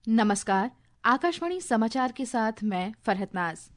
नमस्कार, आकाशवाणी समाचार के साथ मैं फरहत नाज।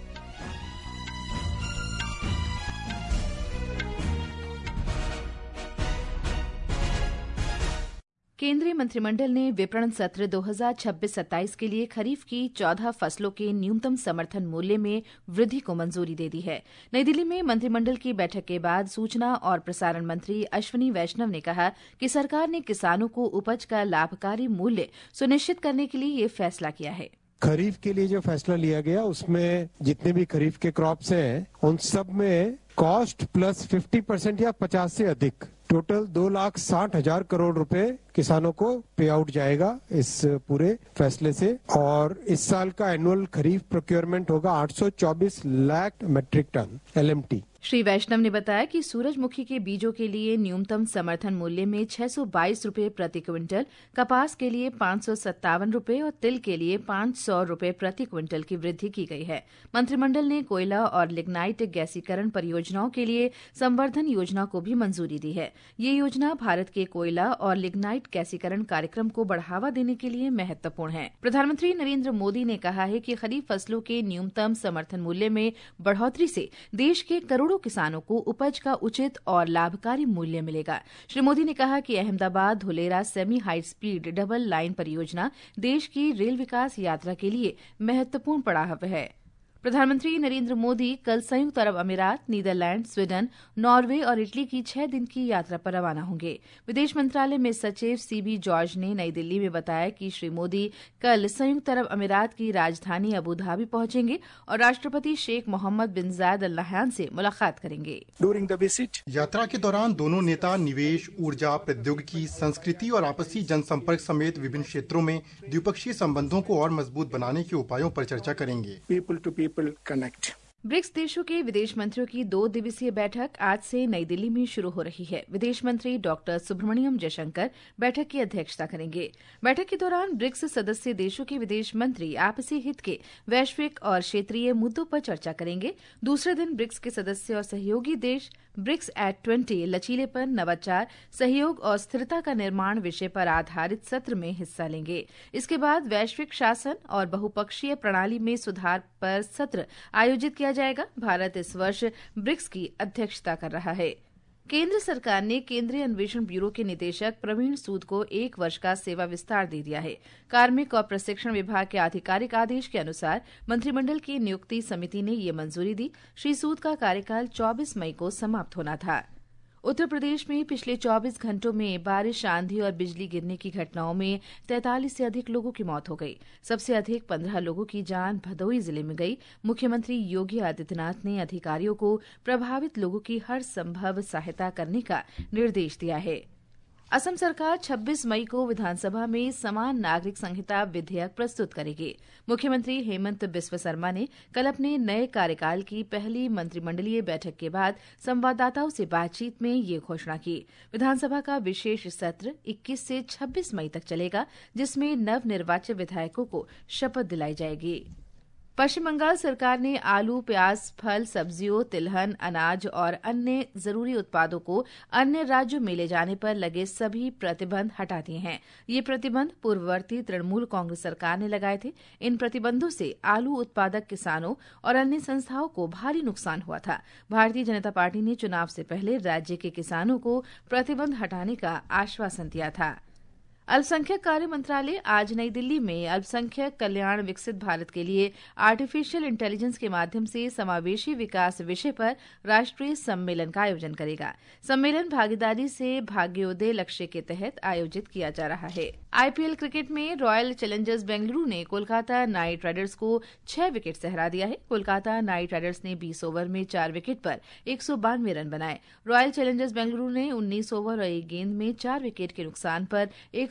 केंद्रीय मंत्रिमंडल ने विपणन सत्र 2026-27 के लिए खरीफ की 14 फसलों के न्यूनतम समर्थन मूल्य में वृद्धि को मंजूरी दे दी है। नई दिल्ली में मंत्रिमंडल की बैठक के बाद सूचना और प्रसारण मंत्री अश्विनी वैष्णव ने कहा कि सरकार ने किसानों को उपज का लाभकारी मूल्य सुनिश्चित करने के लिए ये फैसला किया है। खरीफ के लिए जो फैसला लिया गया उसमें जितने भी खरीफ के क्रॉप्स हैं उन सब में कॉस्ट प्लस 50% या 50 से अधिक टोटल 2,60,000 करोड़ रुपए किसानों को पे आउट जाएगा इस पूरे फैसले से। और इस साल का एनुअल खरीफ प्रोक्योरमेंट होगा 824 lakh metric tonne LMT। Shri Vaishnaw ने बताया कि सूरजमुखी के बीजों के लिए न्यूनतम समर्थन मूल्य में 622 रुपये प्रति क्विंटल, कपास के लिए 557 रुपये और तिल के लिए 500 रुपये प्रति क्विंटल की वृद्धि की गई है। मंत्रिमंडल ने कोयला और लिग्नाइट गैसीकरण परियोजनाओं के लिए संवर्धन योजना को भी मंजूरी दी है। ये योजना भारत के कोयला और लिग्नाइट गैसीकरण कार्यक्रम को बढ़ावा देने के लिए महत्वपूर्ण है। प्रधानमंत्री नरेंद्र मोदी ने कहा है कि खरीफ फसलों के न्यूनतम समर्थन मूल्य में बढ़ोतरी से देश के करोड़ों किसानों को उपज का उचित और लाभकारी मूल्य मिलेगा। श्री मोदी ने कहा कि Ahmedabad Dholera semi high speed double line परियोजना देश की रेल विकास यात्रा के लिए महत्वपूर्ण पड़ाव है। प्रधानमंत्री नरेंद्र मोदी कल संयुक्त अरब अमीरात, नीदरलैंड, स्वीडन, नॉर्वे और इटली की 6 दिन की यात्रा पर रवाना होंगे। विदेश मंत्रालय में सचिव CB जॉर्ज ने नई दिल्ली में बताया कि श्री मोदी कल संयुक्त अरब अमीरात की राजधानी अबू धाबी पहुंचेंगे और राष्ट्रपति शेख मोहम्मद बिन जायद अल नहयान से मुलाकात करेंगे। ड्यूरिंग द विजिट यात्रा के दौरान दोनों नेता निवेश, ऊर्जा, प्रौद्योगिकी, संस्कृति और आपसी जनसंपर्क समेत विभिन्न क्षेत्रों में द्विपक्षीय संबंधों को और मजबूत बनाने के उपायों पर चर्चा करेंगे। People to people connect. BRICS देशों के विदेश मंत्रियों की 2 दिवसीय बैठक आज से नई दिल्ली में शुरू हो रही है। विदेश मंत्री डॉक्टर सुब्रमण्यम जयशंकर बैठक की अध्यक्षता करेंगे। बैठक के दौरान ब्रिक्स सदस्य देशों के विदेश मंत्री आपसी हित के वैश्विक और क्षेत्रीय मुद्दों पर चर्चा करेंगे। दूसरे दिन ब्रिक्स के सदस्य और सहयोगी देश ब्रिक्स एट 20 लचीलेपन, नवाचार, सहयोग और स्थिरता का निर्माण विषय पर आधारित सत्र में हिस्सा लेंगे। इसके बाद वैश्विक शासन और बहुपक्षीय प्रणाली में सुधार पर सत्र आयोजित किया जाएगा। भारत इस वर्ष ब्रिक्स की अध्यक्षता कर रहा है। केंद्र सरकार ने केंद्रीय अन्वेषण ब्यूरो के निदेशक प्रवीण सूद को 1 वर्ष का सेवा विस्तार दे दिया है। कार्मिक और प्रशिक्षण विभाग के आधिकारिक आदेश के अनुसार मंत्रिमंडल की नियुक्ति समिति ने ये मंजूरी दी। श्री सूद का कार्यकाल 24 मई को समाप्त होना था। उत्तर प्रदेश में पिछले 24 घंटों में बारिश, आंधी और बिजली गिरने की घटनाओं में 43 से अधिक लोगों की मौत हो गई। सबसे अधिक 15 लोगों की जान भदोही जिले में गई। मुख्यमंत्री योगी आदित्यनाथ ने अधिकारियों को प्रभावित लोगों की हर संभव सहायता करने का निर्देश दिया है। असम सरकार 26 मई को विधानसभा में समान नागरिक संहिता विधेयक प्रस्तुत करेगी। मुख्यमंत्री हेमंत बिस्व शर्मा ने कल अपने नए कार्यकाल की पहली मंत्रिमंडलीय बैठक के बाद संवाददाताओं से बातचीत में ये घोषणा की। विधानसभा का विशेष सत्र 21 से 26 मई तक चलेगा, जिसमें नवनिर्वाचित विधायकों को शपथ दिलाई जाएगी। पश्चिम बंगाल सरकार ने आलू, प्याज, फल, सब्जियों, तिलहन, अनाज और अन्य जरूरी उत्पादों को अन्य राज्यों में ले जाने पर लगे सभी प्रतिबंध हटा दिए हैं। ये प्रतिबंध पूर्ववर्ती तृणमूल कांग्रेस सरकार ने लगाए थे। इन प्रतिबंधों से आलू उत्पादक किसानों और अन्य संस्थाओं को भारी नुकसान हुआ था। भारतीय जनता पार्टी ने चुनाव से पहले राज्य के किसानों को प्रतिबंध हटाने का आश्वासन दिया था। अल्पसंख्यक कार्य मंत्रालय आज नई दिल्ली में अल्पसंख्यक कल्याण विकसित भारत के लिए आर्टिफिशियल इंटेलिजेंस के माध्यम से समावेशी विकास विषय पर राष्ट्रीय सम्मेलन का आयोजन करेगा। सम्मेलन भागीदारी से भाग्योदय लक्ष्य के तहत आयोजित किया जा रहा है। IPL क्रिकेट में रॉयल चैलेंजर्स बेंगलुरु ने कोलकाता नाइट राइडर्स को 6 विकेट से हरा दिया है। कोलकाता नाइट राइडर्स ने 20 ओवर में 4 विकेट पर 192 रन बनाए। रॉयल चैलेंजर्स बेंगलुरु ने 19 ओवर और 1 गेंद में 4 विकेट के नुकसान पर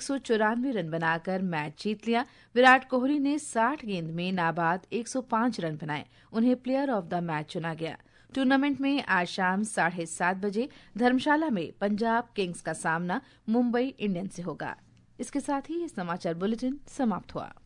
194 रन बनाकर मैच जीत लिया। विराट कोहली ने 60 गेंद में नाबाद 105 रन बनाए। उन्हें प्लेयर ऑफ द मैच चुना गया। टूर्नामेंट में आज शाम 7:30 बजे धर्मशाला में पंजाब किंग्स का सामना मुंबई इंडियंस से होगा। इसके साथ ही ये समाचार बुलेटिन समाप्त हुआ।